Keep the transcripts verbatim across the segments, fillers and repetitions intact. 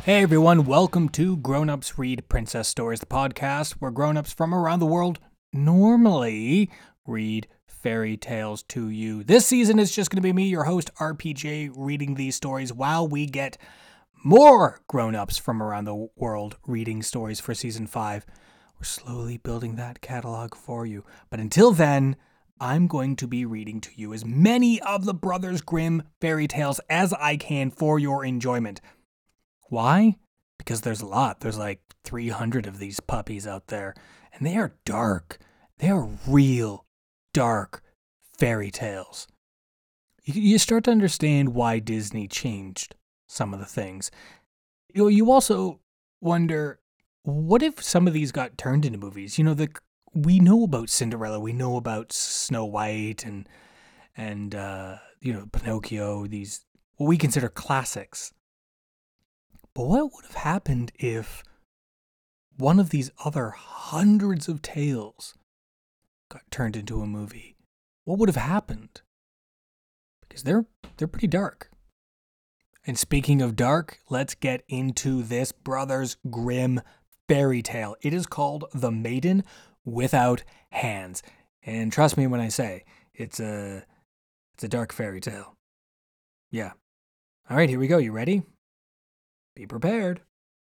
Hey everyone, welcome to Grown Ups Read Princess Stories, the podcast where grown-ups from around the world normally read fairy tales to you. This season is just going to be me, your host, R P J, reading these stories while we get more grown-ups from around the world reading stories for season five. We're slowly building that catalog for you. But until then, I'm going to be reading to you as many of the Brothers Grimm fairy tales as I can for your enjoyment. Why? Because there's a lot. There's like three hundred of these puppies out there, and they are dark. They are real dark fairy tales. You, you start to understand why Disney changed some of the things. You, you also wonder, what if some of these got turned into movies? You know, the we know about Cinderella, we know about Snow White and and uh, you know, Pinocchio. These what we consider classics. But what would have happened if one of these other hundreds of tales got turned into a movie? What would have happened? Because they're they're pretty dark. And speaking of dark, let's get into this Brothers Grimm fairy tale. It is called The Maiden Without Hands. And trust me when I say, it's a it's a dark fairy tale. Yeah. All right, here we go. You ready? Be prepared.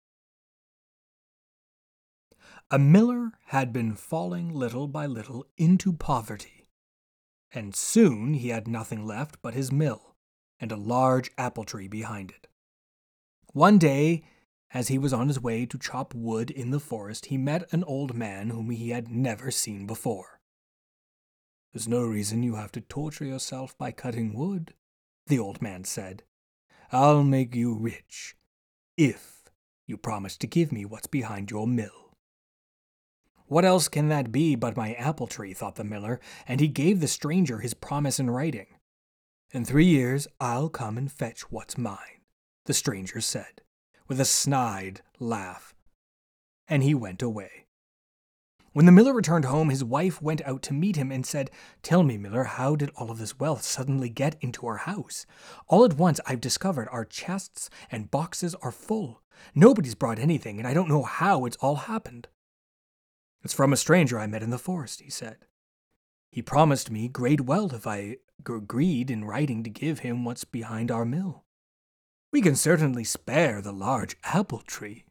A miller had been falling little by little into poverty, and soon he had nothing left but his mill and a large apple tree behind it. One day, as he was on his way to chop wood in the forest, he met an old man whom he had never seen before. "There's no reason you have to torture yourself by cutting wood," the old man said. "I'll make you rich, if you promise to give me what's behind your mill." "What else can that be but my apple tree?" thought the miller, and he gave the stranger his promise in writing. "In three years I'll come and fetch what's mine," the stranger said, with a snide laugh, and he went away. When the miller returned home, his wife went out to meet him and said, "Tell me, miller, how did all of this wealth suddenly get into our house? All at once I've discovered our chests and boxes are full. Nobody's brought anything, and I don't know how it's all happened." "It's from a stranger I met in the forest," he said. "He promised me great wealth if I agreed in writing to give him what's behind our mill. We can certainly spare the large apple tree."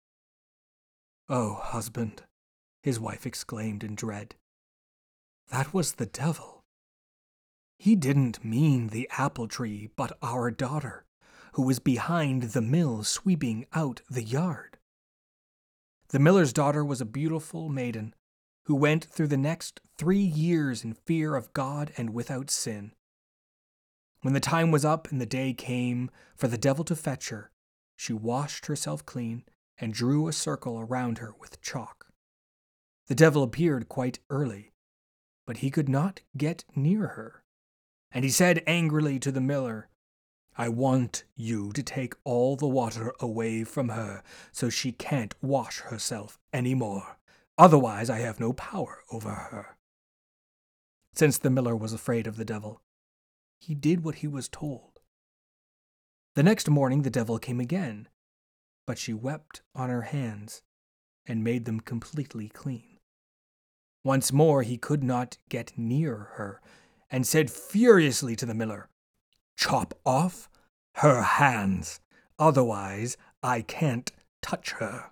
"Oh, husband," his wife exclaimed in dread, "that was the devil. He didn't mean the apple tree, but our daughter, who was behind the mill sweeping out the yard." The miller's daughter was a beautiful maiden who went through the next three years in fear of God and without sin. When the time was up and the day came for the devil to fetch her, she washed herself clean and drew a circle around her with chalk. The devil appeared quite early, but he could not get near her, and he said angrily to the miller, "I want you to take all the water away from her so she can't wash herself any more. Otherwise I have no power over her." Since the miller was afraid of the devil, he did what he was told. The next morning the devil came again, but she wept on her hands and made them completely clean. Once more he could not get near her, and said furiously to the miller, "Chop off her hands, otherwise I can't touch her."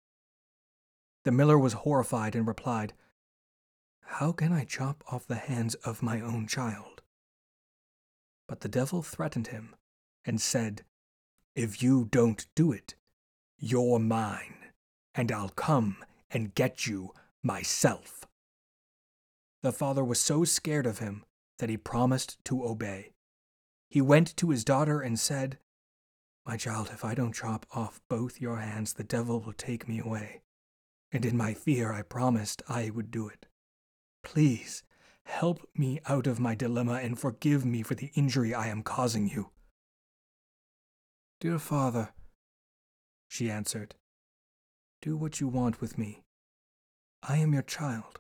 The miller was horrified and replied, "How can I chop off the hands of my own child?" But the devil threatened him and said, "If you don't do it, you're mine, and I'll come and get you myself." The father was so scared of him that he promised to obey. He went to his daughter and said, "My child, if I don't chop off both your hands, the devil will take me away. And in my fear I promised I would do it. Please help me out of my dilemma and forgive me for the injury I am causing you." "Dear father," she answered, "do what you want with me. I am your child."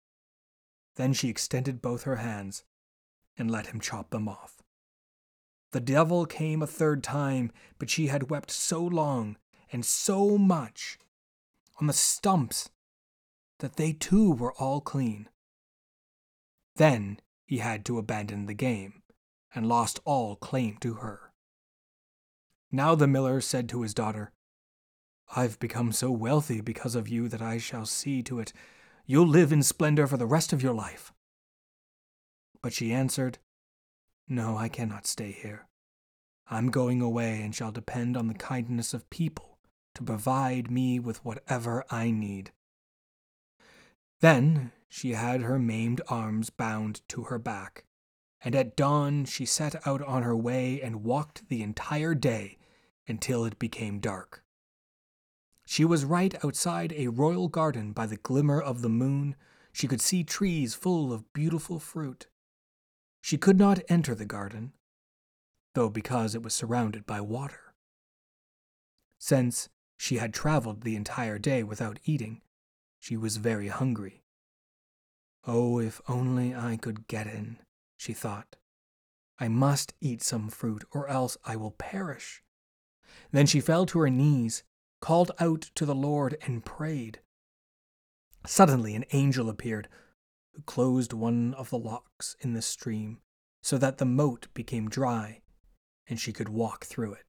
Then she extended both her hands and let him chop them off. The devil came a third time, but she had wept so long and so much on the stumps that they too were all clean. Then he had to abandon the game and lost all claim to her. Now the miller said to his daughter, "I've become so wealthy because of you that I shall see to it you'll live in splendor for the rest of your life." But she answered, "No, I cannot stay here. I'm going away and shall depend on the kindness of people to provide me with whatever I need." Then she had her maimed arms bound to her back, and at dawn she set out on her way and walked the entire day until it became dark. She was right outside a royal garden. By the glimmer of the moon, she could see trees full of beautiful fruit. She could not enter the garden, though because it was surrounded by water. Since she had traveled the entire day without eating, she was very hungry. "Oh, if only I could get in," she thought. "I must eat some fruit, or else I will perish." Then she fell to her knees, called out to the Lord, and prayed. Suddenly an angel appeared, who closed one of the locks in the stream, so that the moat became dry, and she could walk through it.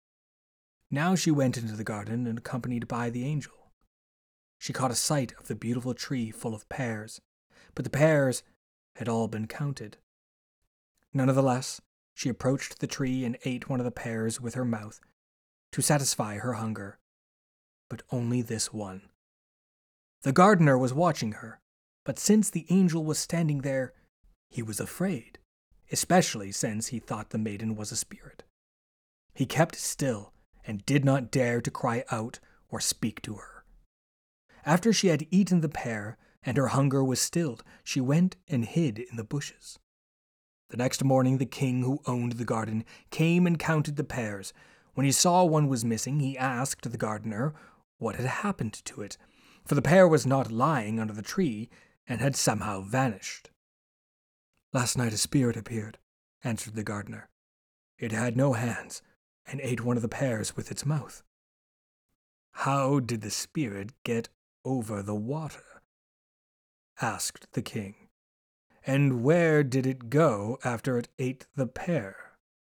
Now she went into the garden, and accompanied by the angel. She caught a sight of the beautiful tree full of pears, but the pears had all been counted. Nonetheless, she approached the tree and ate one of the pears with her mouth to satisfy her hunger, but only this one. The gardener was watching her, but since the angel was standing there, he was afraid, especially since he thought the maiden was a spirit. He kept still and did not dare to cry out or speak to her. After she had eaten the pear and her hunger was stilled, she went and hid in the bushes. The next morning the king who owned the garden came and counted the pears. When he saw one was missing, he asked the gardener what had happened to it, for the pear was not lying under the tree and had somehow vanished. "Last night a spirit appeared," answered the gardener. "It had no hands and ate one of the pears with its mouth." "How did the spirit get over the water?" asked the king. "And where did it go after it ate the pear?"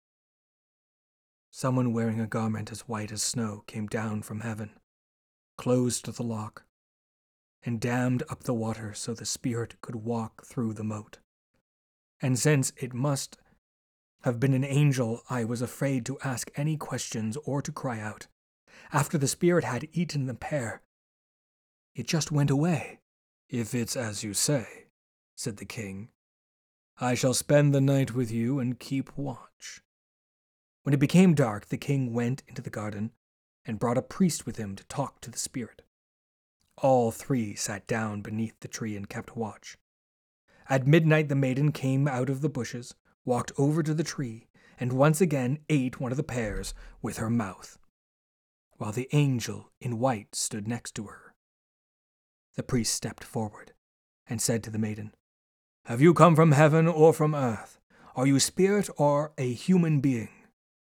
"Someone wearing a garment as white as snow came down from heaven, closed the lock, and dammed up the water so the spirit could walk through the moat. And since it must have been an angel, I was afraid to ask any questions or to cry out. After the spirit had eaten the pear, it just went away." "If it's as you say," said the king, "I shall spend the night with you and keep watch." When it became dark, the king went into the garden and brought a priest with him to talk to the spirit. All three sat down beneath the tree and kept watch. At midnight the maiden came out of the bushes, walked over to the tree, and once again ate one of the pears with her mouth, while the angel in white stood next to her. The priest stepped forward and said to the maiden, "Have you come from heaven or from earth? Are you a spirit or a human being?"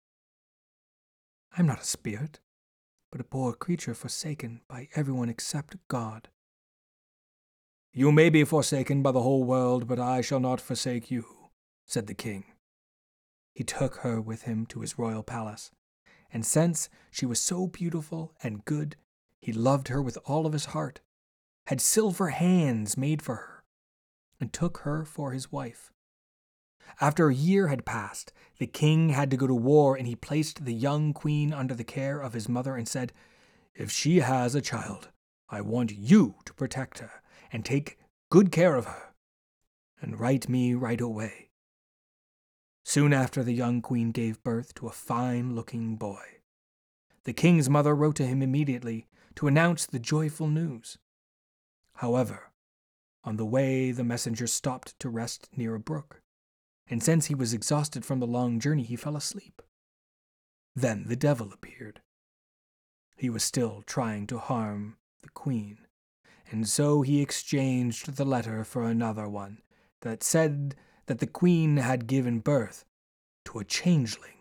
"I'm not a spirit, but a poor creature forsaken by everyone except God." "You may be forsaken by the whole world, but I shall not forsake you," said the king. He took her with him to his royal palace, and since she was so beautiful and good, he loved her with all of his heart, had silver hands made for her, and took her for his wife. After a year had passed, the king had to go to war, and he placed the young queen under the care of his mother and said, "If she has a child, I want you to protect her and take good care of her, and write me right away." Soon after, the young queen gave birth to a fine-looking boy. The king's mother wrote to him immediately to announce the joyful news. However, on the way the messenger stopped to rest near a brook, and since he was exhausted from the long journey, he fell asleep. Then the devil appeared. He was still trying to harm the queen, and so he exchanged the letter for another one that said that the queen had given birth to a changeling.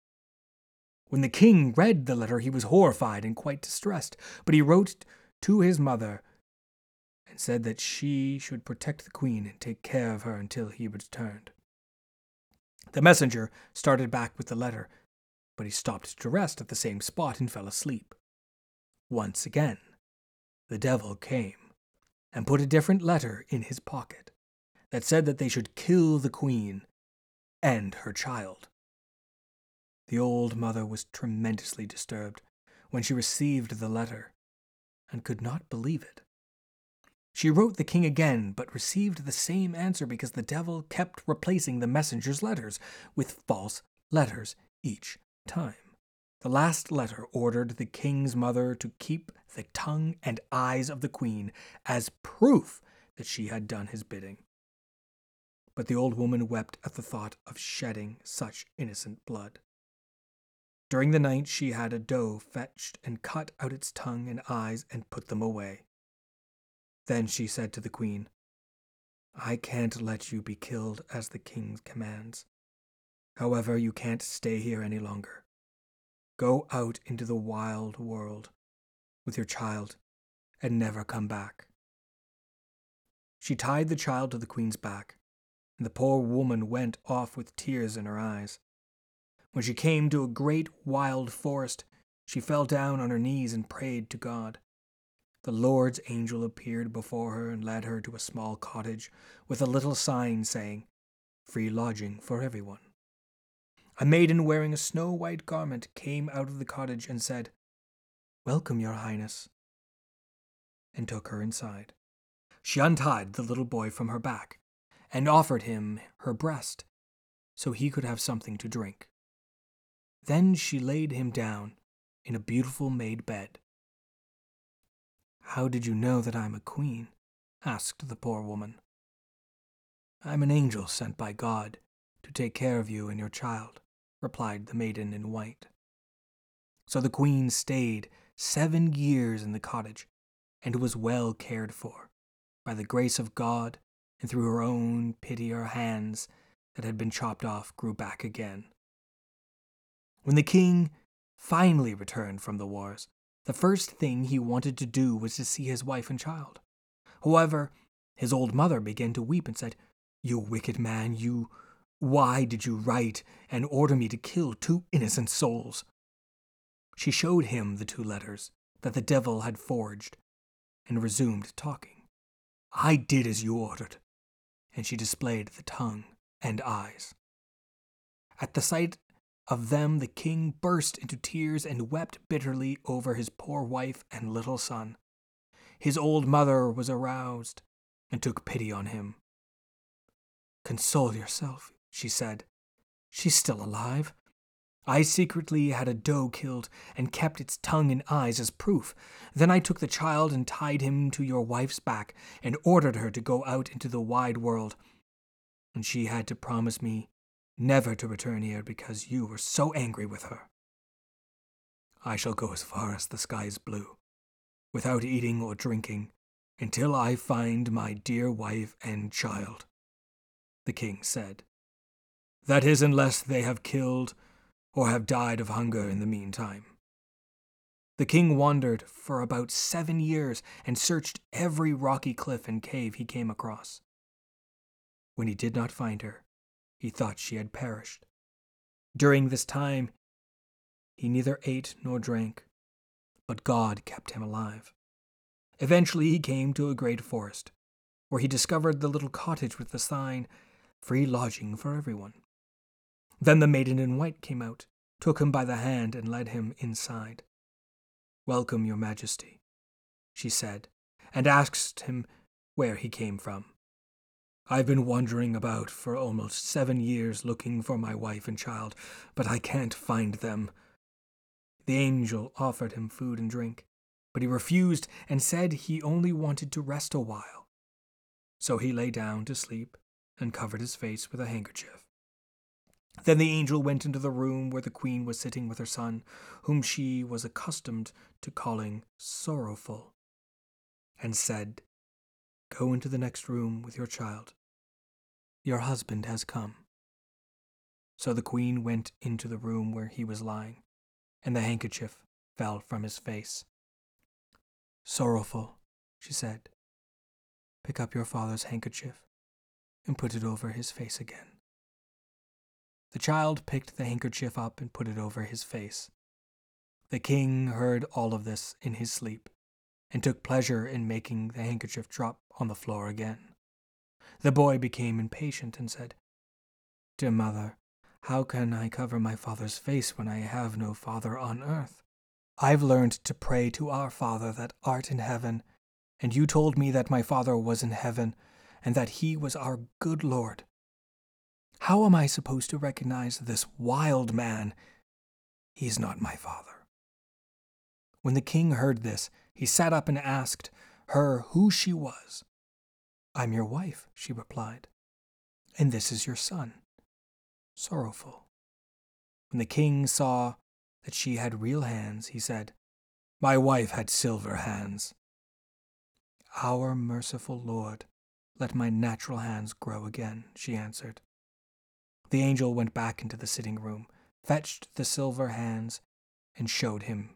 When the king read the letter, he was horrified and quite distressed, but he wrote to his mother and said that she should protect the queen and take care of her until he returned. The messenger started back with the letter, but he stopped to rest at the same spot and fell asleep. Once again, the devil came and put a different letter in his pocket that said that they should kill the queen and her child. The old mother was tremendously disturbed when she received the letter and could not believe it. She wrote the king again, but received the same answer because the devil kept replacing the messenger's letters with false letters each time. The last letter ordered the king's mother to keep the tongue and eyes of the queen as proof that she had done his bidding. But the old woman wept at the thought of shedding such innocent blood. During the night she had a doe fetched and cut out its tongue and eyes and put them away. Then she said to the queen, "I can't let you be killed as the king commands. However, you can't stay here any longer. Go out into the wild world with your child and never come back." She tied the child to the queen's back, and the poor woman went off with tears in her eyes. When she came to a great wild forest, she fell down on her knees and prayed to God. The Lord's angel appeared before her and led her to a small cottage with a little sign saying, "Free lodging for everyone." A maiden wearing a snow-white garment came out of the cottage and said, "Welcome, your highness," and took her inside. She untied the little boy from her back and offered him her breast so he could have something to drink. Then she laid him down in a beautiful made bed. "How did you know that I'm a queen?" asked the poor woman. "I'm an angel sent by God to take care of you and your child," replied the maiden in white. So the queen stayed seven years in the cottage and was well cared for. By the grace of God and through her own pity, her hands that had been chopped off grew back again. When the king finally returned from the wars, the first thing he wanted to do was to see his wife and child. However, his old mother began to weep and said, "You wicked man, you, why did you write and order me to kill two innocent souls?" She showed him the two letters that the devil had forged and resumed talking. "I did as you ordered," and she displayed the tongue and eyes. At the sight of them, the king burst into tears and wept bitterly over his poor wife and little son. His old mother was aroused and took pity on him. "Console yourself," she said. "She's still alive. I secretly had a doe killed and kept its tongue and eyes as proof. Then I took the child and tied him to your wife's back and ordered her to go out into the wide world. And she had to promise me never to return here because you were so angry with her. I shall go as far as the sky is blue, without eating or drinking, until I find my dear wife and child," the king said. "That is, unless they have killed or have died of hunger in the meantime." The king wandered for about seven years and searched every rocky cliff and cave he came across. When he did not find her, he thought she had perished. During this time, he neither ate nor drank, but God kept him alive. Eventually, he came to a great forest, where he discovered the little cottage with the sign, "Free lodging for everyone." Then the maiden in white came out, took him by the hand, and led him inside. "Welcome, your majesty," she said, and asked him where he came from. "I've been wandering about for almost seven years looking for my wife and child, but I can't find them." The angel offered him food and drink, but he refused and said he only wanted to rest a while. So he lay down to sleep and covered his face with a handkerchief. Then the angel went into the room where the queen was sitting with her son, whom she was accustomed to calling Sorrowful, and said, "Go into the next room with your child. Your husband has come." So the queen went into the room where he was lying, and the handkerchief fell from his face. "Sorrowful," she said, "pick up your father's handkerchief and put it over his face again." The child picked the handkerchief up and put it over his face. The king heard all of this in his sleep, and took pleasure in making the handkerchief drop on the floor again. The boy became impatient and said, "Dear mother, how can I cover my father's face when I have no father on earth? I've learned to pray to our Father that art in heaven, and you told me that my father was in heaven, and that he was our good Lord. How am I supposed to recognize this wild man? He is not my father." When the king heard this, he sat up and asked her who she was. "I'm your wife," she replied, "and this is your son, Sorrowful." When the king saw that she had real hands, he said, "My wife had silver hands." "Our merciful Lord, let my natural hands grow again," she answered. The angel went back into the sitting room, fetched the silver hands, and showed him.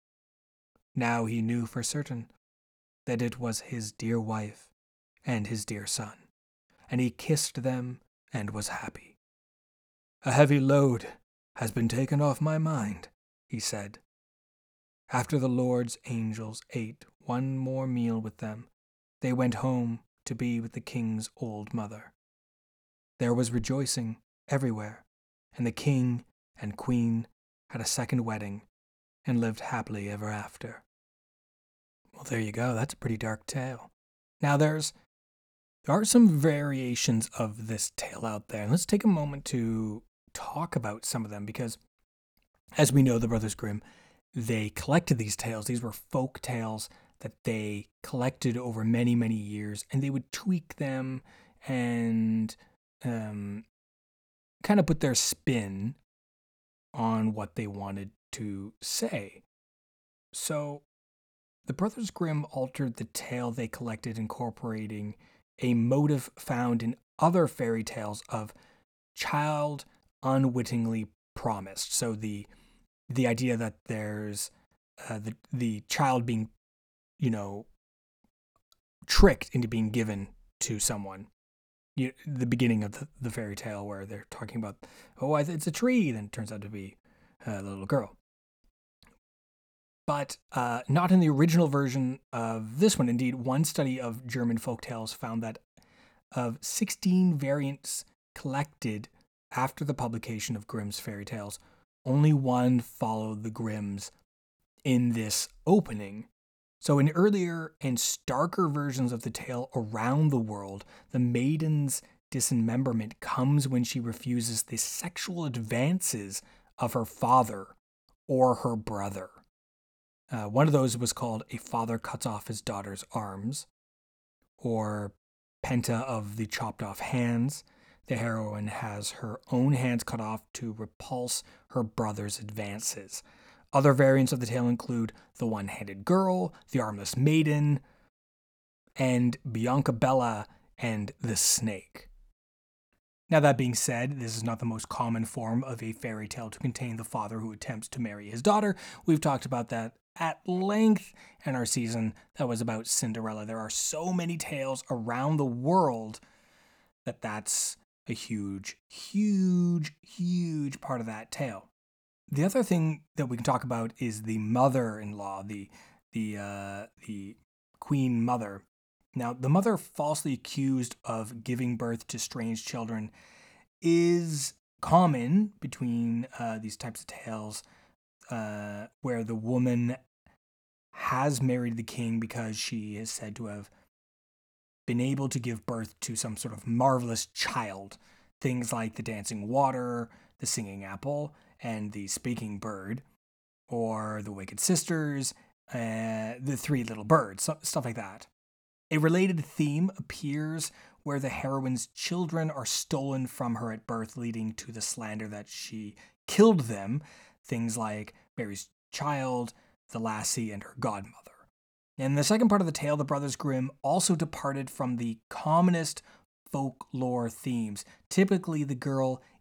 Now he knew for certain that it was his dear wife and his dear son, and he kissed them and was happy. "A heavy load has been taken off my mind," he said. After the Lord's angels ate one more meal with them, they went home to be with the king's old mother. There was rejoicing everywhere, and the king and queen had a second wedding and lived happily ever after. Well, there you go. That's a pretty dark tale. Now, there's there are some variations of this tale out there, and let's take a moment to talk about some of them, because, as we know, the Brothers Grimm, they collected these tales. These were folk tales that they collected over many, many years, and they would tweak them and um, kind of put their spin on what they wanted to say. So the Brothers Grimm altered the tale they collected, incorporating a motive found in other fairy tales of child unwittingly promised. So the the idea that there's uh, the the child being, you know, tricked into being given to someone. You, the beginning of the, the fairy tale where they're talking about, oh, it's a tree, then it turns out to be a little girl. But uh, not in the original version of this one. Indeed, one study of German folktales found that of sixteen variants collected after the publication of Grimm's fairy tales, only one followed the Grimms in this opening. So in earlier and starker versions of the tale around the world, the maiden's dismemberment comes when she refuses the sexual advances of her father or her brother. Uh, one of those was called A Father Cuts Off His Daughter's Arms, or Penta of the Chopped Off Hands. The heroine has her own hands cut off to repulse her brother's advances. Other variants of the tale include The One-Handed Girl, The Armless Maiden, and Bianca Bella and the Snake. Now, that being said, this is not the most common form of a fairy tale to contain the father who attempts to marry his daughter. We've talked about that at length in our season that was about Cinderella. There are so many tales around the world that that's a huge, huge, huge part of that tale. The other thing that we can talk about is the mother-in-law, the the uh, the queen mother. Now, the mother falsely accused of giving birth to strange children is common between uh, these types of tales, uh, where the woman has married the king because she is said to have been able to give birth to some sort of marvelous child. Things like the dancing water, the singing apple, and the speaking bird, or the Wicked Sisters, uh, the three little birds, stuff like that. A related theme appears where the heroine's children are stolen from her at birth, leading to the slander that she killed them. Things like Mary's child, the lassie, and her godmother. In the second part of the tale, the Brothers Grimm also departed from the commonest folklore themes. Typically, the girl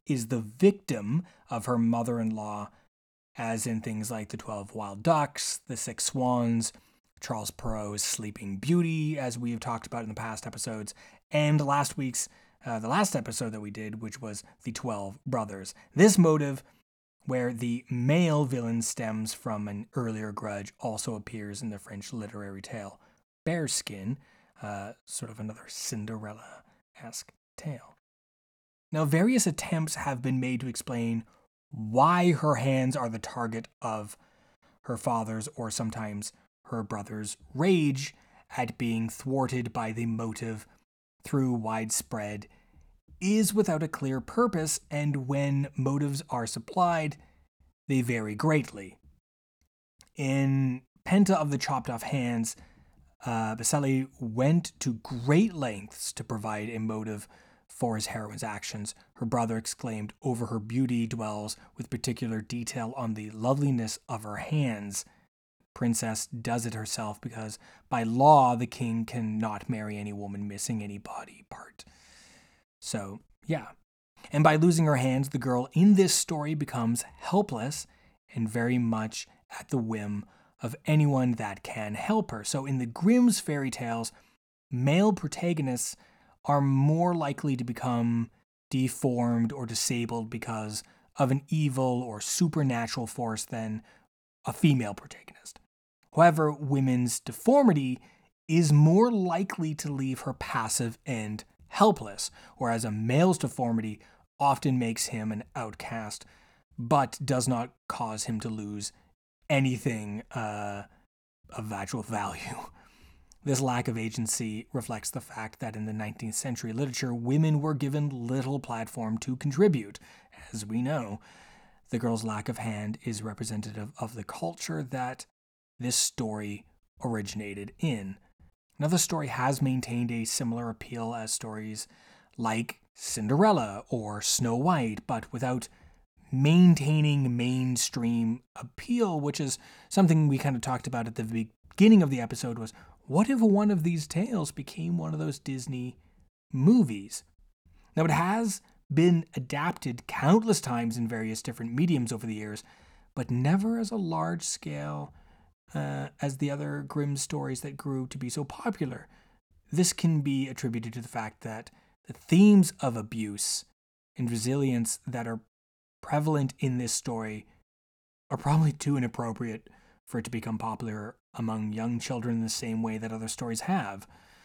is the victim of her mother-in-law, as in things like the twelve Wild Ducks, the Six Swans, Charles Perrault's Sleeping Beauty, as we have talked about in the past episodes, and last week's, uh, the last episode that we did, which was the Twelve Brothers. This motive, where the male villain stems from an earlier grudge, also appears in the French literary tale Bearskin, uh, sort of another Cinderella-esque tale. Now, various attempts have been made to explain why her hands are the target of her father's, or sometimes her brother's, rage at being thwarted by the motive through widespread is without a clear purpose, and when motives are supplied, they vary greatly. In Penta of the Chopped Off Hands, uh, Basilie went to great lengths to provide a motive for his heroine's actions. Her brother exclaimed over her beauty dwells with particular detail on the loveliness of her hands. Princess does it herself because by law the king cannot marry any woman missing any body part. So, yeah. And by losing her hands, the girl in this story becomes helpless and very much at the whim of anyone that can help her. So in the Grimm's fairy tales, male protagonists are more likely to become deformed or disabled because of an evil or supernatural force than a female protagonist. However, women's deformity is more likely to leave her passive and helpless, whereas a male's deformity often makes him an outcast, but does not cause him to lose anything uh, of actual value. This lack of agency reflects the fact that in the nineteenth century literature, women were given little platform to contribute. As we know, the girl's lack of hand is representative of the culture that this story originated in. Now, the story has maintained a similar appeal as stories like Cinderella or Snow White, but without maintaining mainstream appeal, which is something we kind of talked about at the beginning of the episode, was what if one of these tales became one of those Disney movies? Now, it has been adapted countless times in various different mediums over the years, but never as a large scale uh, as the other Grimm stories that grew to be so popular. This can be attributed to the fact that the themes of abuse and resilience that are prevalent in this story are probably too inappropriate for it to become popular among young children in the same way that other stories have.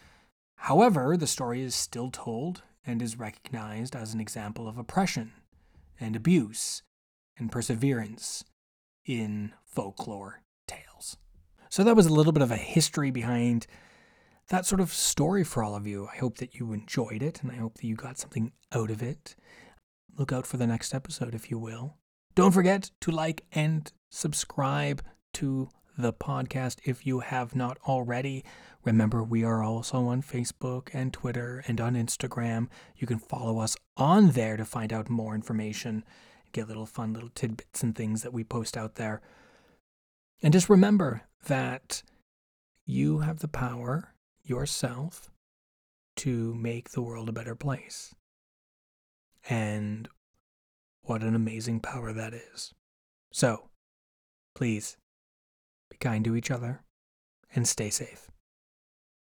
However, the story is still told and is recognized as an example of oppression and abuse and perseverance in folklore tales. So that was a little bit of a history behind that sort of story for all of you. I hope that you enjoyed it, and I hope that you got something out of it. Look out for the next episode, if you will. Don't forget to like and subscribe to the podcast if you have not already. Remember, we are also on Facebook and Twitter and on Instagram. You can follow us on there to find out more information, get little fun little tidbits and things that we post out there. And just remember that you have the power yourself to make the world a better place. And what an amazing power that is. So, please, be kind to each other and stay safe.